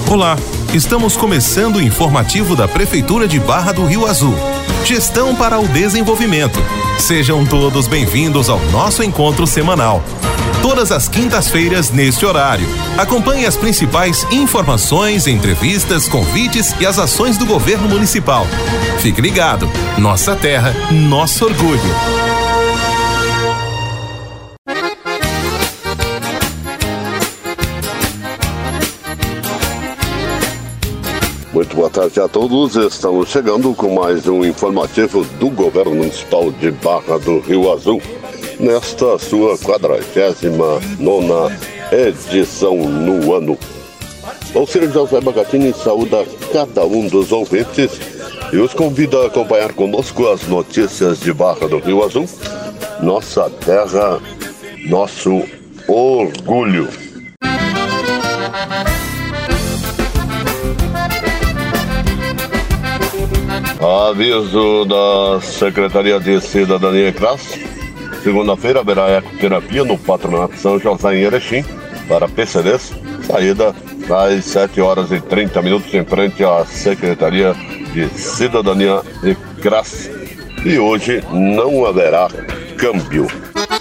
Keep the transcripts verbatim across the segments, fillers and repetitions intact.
Olá, estamos começando o informativo da Prefeitura de Barra do Rio Azul. Gestão para o Desenvolvimento. Sejam todos bem-vindos ao nosso encontro semanal. Todas as quintas-feiras neste horário. Acompanhe as principais informações, entrevistas, convites e as ações do governo municipal. Fique ligado. Nossa terra, nosso orgulho. Muito boa tarde a todos, estamos chegando com mais um informativo do Governo Municipal de Barra do Rio Azul, nesta sua quadragésima nona edição no ano. O Ciro José Bagatini saúda cada um dos ouvintes e os convida a acompanhar conosco as notícias de Barra do Rio Azul, nossa terra, nosso orgulho. Aviso da Secretaria de Cidadania e Classe. Segunda-feira haverá ecoterapia no Patronato São José em Erechim para P C Ds. Saída às sete horas e trinta minutos em frente à Secretaria de Cidadania e Classe. E hoje não haverá câmbio.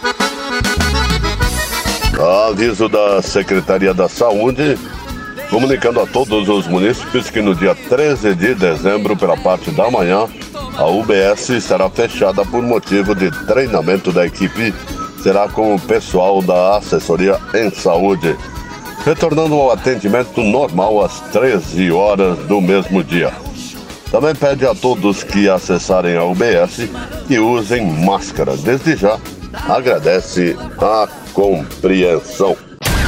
Aviso da Secretaria da Saúde, comunicando a todos os munícipes que no dia treze de dezembro, pela parte da manhã, a U B S será fechada por motivo de treinamento da equipe, será com o pessoal da assessoria em saúde, retornando ao atendimento normal às treze horas do mesmo dia. Também pede a todos que acessarem a U B S que usem máscara. Desde já, agradece a compreensão.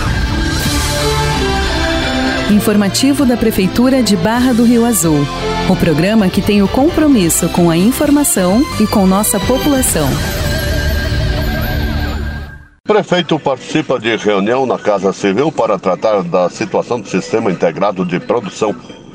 Informativo da Prefeitura de Barra do Rio Azul. O programa que tem o compromisso com a informação e com nossa população. O prefeito participa de reunião na Casa Civil para tratar da situação do Sistema Integrado de Produção.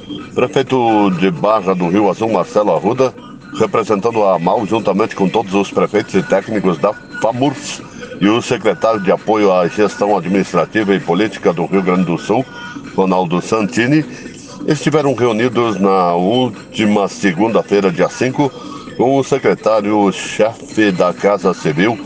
Prefeito de Barra do Rio Azul, Marcelo Arruda, representando a AMAL, juntamente com todos os prefeitos e técnicos da FAMURS e o secretário de Apoio à Gestão Administrativa e Política do Rio Grande do Sul, Ronaldo Santini, estiveram reunidos na última segunda-feira, dia cinco, com o secretário-chefe da Casa Civil,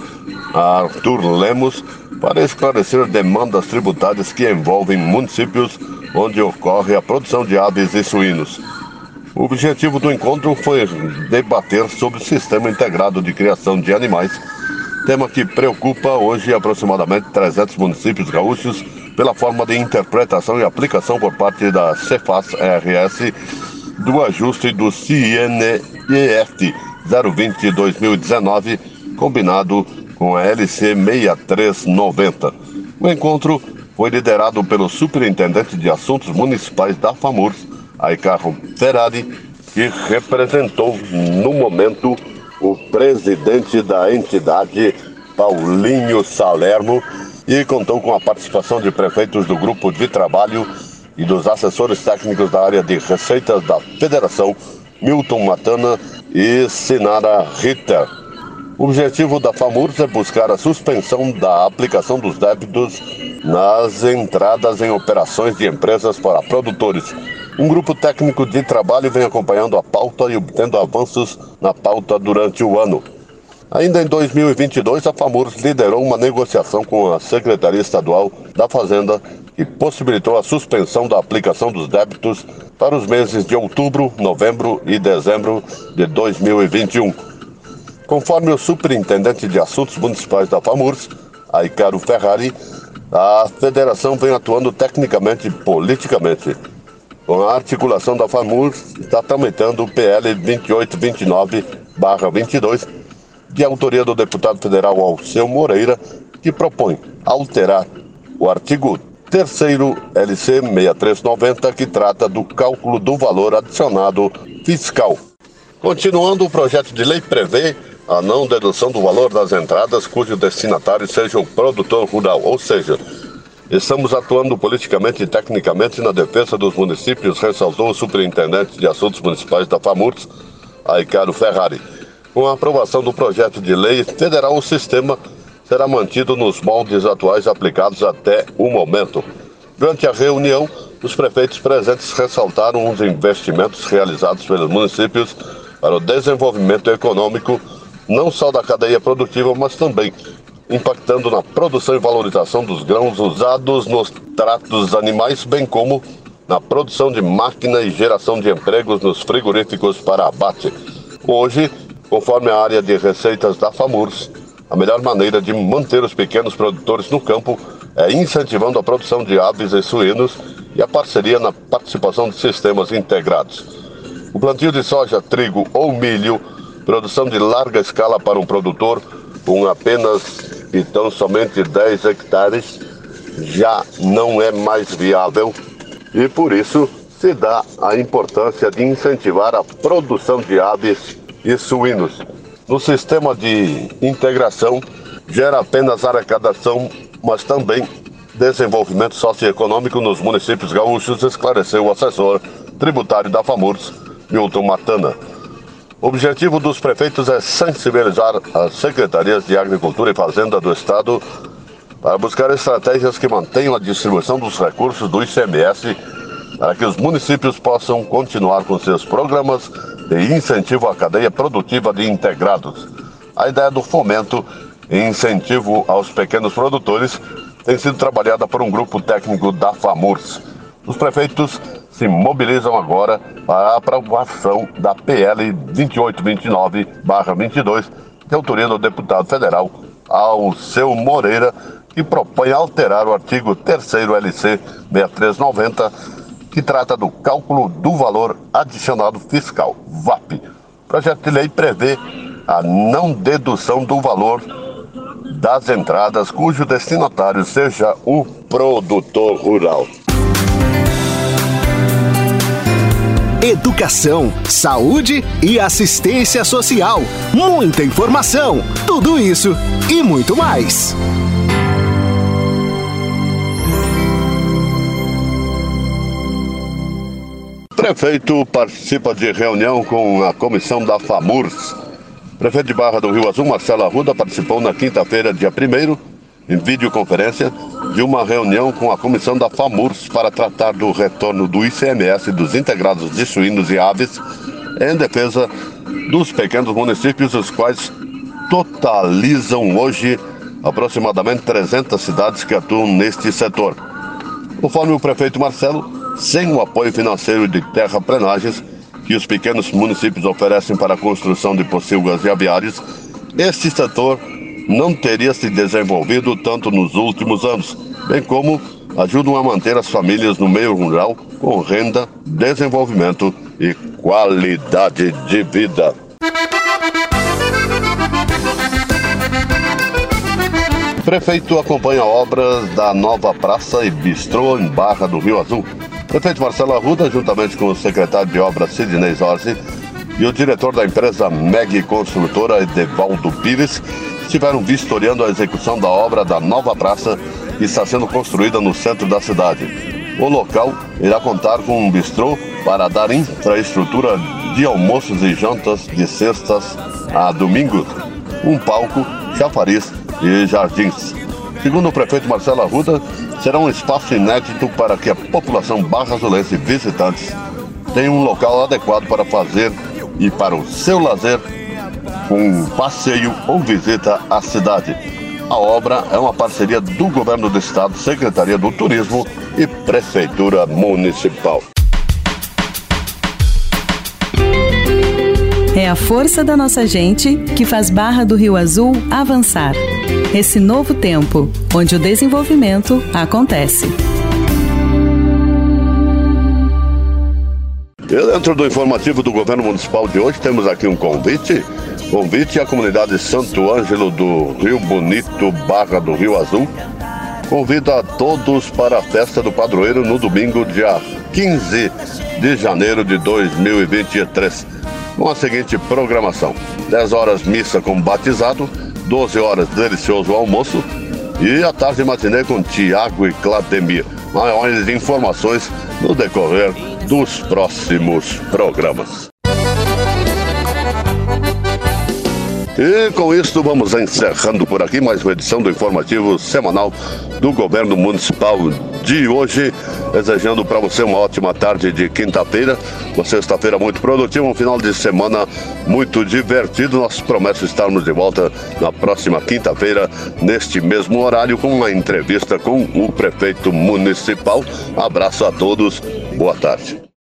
Arthur Lemos, para esclarecer demandas tributárias que envolvem municípios onde ocorre a produção de aves e suínos. O objetivo do encontro foi debater sobre o Sistema Integrado de Criação de Animais, tema que preocupa hoje aproximadamente trezentos municípios gaúchos pela forma de interpretação e aplicação por parte da Cefaz-R S do ajuste do C N E F zero vinte barra dois mil e dezenove, combinado com a L C seis três noventa. O encontro foi liderado pelo Superintendente de Assuntos Municipais da FAMURS, Aicarro Ferrari, que representou no momento o presidente da entidade, Paulinho Salerno, e contou com a participação de prefeitos do grupo de trabalho e dos assessores técnicos da área de receitas da Federação, Milton Matana e Sinara Ritter. O objetivo da FAMURS é buscar a suspensão da aplicação dos débitos nas entradas em operações de empresas para produtores. Um grupo técnico de trabalho vem acompanhando a pauta e obtendo avanços na pauta durante o ano. Ainda em dois mil e vinte e dois, a FAMURS liderou uma negociação com a Secretaria Estadual da Fazenda que possibilitou a suspensão da aplicação dos débitos para os meses de outubro, novembro e dezembro de dois mil e vinte e um. Conforme o Superintendente de Assuntos Municipais da FAMURS, Aicaro Ferrari, a federação vem atuando tecnicamente e politicamente. Com a articulação da FAMURS, está tramitando o P L vinte e oito vinte e nove barra vinte e dois, de autoria do deputado federal Alceu Moreira, que propõe alterar o artigo terceiro L C seis três noventa, que trata do cálculo do valor adicionado fiscal. Continuando, o projeto de lei prevê a não dedução do valor das entradas cujo destinatário seja o produtor rural, ou seja, estamos atuando politicamente e tecnicamente na defesa dos municípios, ressaltou o Superintendente de Assuntos Municipais da FAMURS, Aicaro Ferrari. Com a aprovação do projeto de lei federal, o sistema será mantido nos moldes atuais aplicados até o momento. Durante a reunião, Os prefeitos presentes ressaltaram os investimentos realizados pelos municípios para o desenvolvimento econômico, não só da cadeia produtiva, mas também impactando na produção e valorização dos grãos usados nos tratos dos animais, bem como na produção de máquina e geração de empregos nos frigoríficos para abate. Hoje, conforme a área de receitas da FAMURS, a melhor maneira de manter os pequenos produtores no campo é incentivando a produção de aves e suínos e a parceria na participação de sistemas integrados. O plantio de soja, trigo ou milho, produção de larga escala para um produtor com apenas e tão somente dez hectares, já não é mais viável e por isso se dá a importância de incentivar a produção de aves e suínos. No sistema de integração, gera apenas arrecadação, mas também desenvolvimento socioeconômico nos municípios gaúchos, esclareceu o assessor tributário da FAMURS, Milton Matana. O objetivo dos prefeitos é sensibilizar as secretarias de Agricultura e Fazenda do Estado para buscar estratégias que mantenham a distribuição dos recursos do I C M S para que os municípios possam continuar com seus programas de incentivo à cadeia produtiva de integrados. A ideia do fomento e incentivo aos pequenos produtores tem sido trabalhada por um grupo técnico da FAMURS. Os prefeitos se mobilizam agora para a aprovação da P L vinte e oito vinte e nove barra vinte e dois, de autoria do deputado federal Alceu Moreira, que propõe alterar o artigo terceiro L C sessenta e três noventa, que trata do cálculo do valor adicionado fiscal, V A P. O projeto de lei prevê a não dedução do valor das entradas cujo destinatário seja o produtor rural. Educação, saúde e assistência social. Muita informação, tudo isso e muito mais. O prefeito participa de reunião com a comissão da FAMURS. O prefeito de Barra do Rio Azul, Marcelo Arruda, participou na quinta-feira, dia primeiro, em videoconferência, de uma reunião com a comissão da FAMURS para tratar do retorno do I C M S dos integrados de suínos e aves em defesa dos pequenos municípios, os quais totalizam hoje aproximadamente trezentas cidades que atuam neste setor. Conforme o prefeito Marcelo, sem o apoio financeiro de terraplenagens que os pequenos municípios oferecem para a construção de pocilgas e aviários, este setor não teria se desenvolvido tanto nos últimos anos, bem como ajudam a manter as famílias no meio rural com renda, desenvolvimento e qualidade de vida. O prefeito acompanha obras da nova praça e bistrô em Barra do Rio Azul. O prefeito Marcelo Arruda, juntamente com o secretário de obras Sidney Zorzi e o diretor da empresa M E G Construtora, Edevaldo Pires, estiveram vistoriando a execução da obra da nova praça que está sendo construída no centro da cidade. O local irá contar com um bistrô para dar infraestrutura de almoços e jantas de sextas a domingos, um palco, chafariz e jardins. Segundo o prefeito Marcelo Arruda, será um espaço inédito para que a população barra-azulense e visitantes tenham um local adequado para fazer e para o seu lazer com um passeio ou visita à cidade. A obra é uma parceria do Governo do Estado, Secretaria do Turismo e Prefeitura Municipal. É a força da nossa gente que faz Barra do Rio Azul avançar. Esse novo tempo, onde o desenvolvimento acontece. E dentro do informativo do Governo Municipal de hoje, temos aqui um convite. Convite à comunidade Santo Ângelo do Rio Bonito, Barra do Rio Azul. Convida a todos para a festa do padroeiro no domingo, dia quinze de janeiro de dois mil e vinte e três. Com a seguinte programação: dez horas missa com batizado, doze horas delicioso almoço e a tarde matinê com Tiago e Clademir. Maiores informações no decorrer dos próximos programas. E com isso vamos encerrando por aqui mais uma edição do informativo semanal do Governo Municipal de hoje, desejando para você uma ótima tarde de quinta-feira, uma sexta-feira muito produtiva, um final de semana muito divertido. Nós promete estarmos de volta na próxima quinta-feira, neste mesmo horário, com uma entrevista com o prefeito municipal. Abraço a todos, boa tarde.